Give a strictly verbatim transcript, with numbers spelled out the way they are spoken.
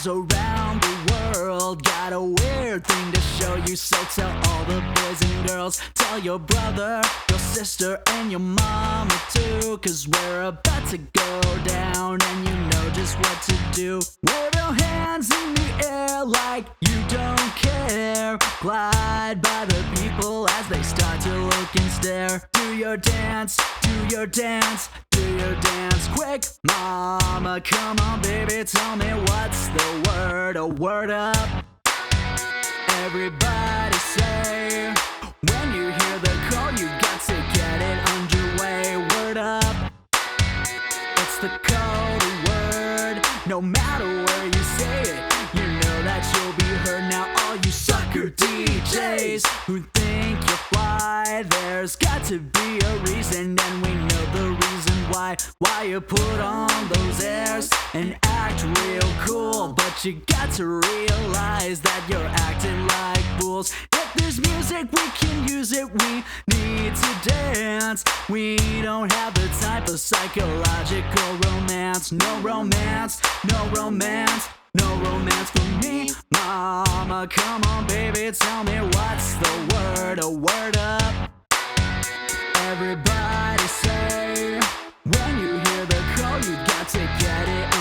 around the world. Got a weird thing to show you, so tell all the boys and girls. Tell your brother, your sister, and your mama too, 'cause we're about to go down and you know just what to do. Wave your hands in the air like you don't care. Glide by the people as they start to look and stare. Do your dance, do your dance, do your dance quick. Mama, come on baby, tell me what's the word. A word up. Everybody say, when you hear the call, you got to get it underway. Word up. It's the code word. No matter where you say it, you know that you'll be heard. Now all you sucker D Js who think you're fly, there's got to be a reason, and we know the reason why. Why you put on those airs and act real cool, but you got to realize that you're acting like fools. If there's music, we can use it, we need to dance. We don't have the time for psychological romance. No romance, no romance, no romance for me. Mama, come on baby, tell me what's the word. A word up. Everybody say, when you hear the call, you got to get it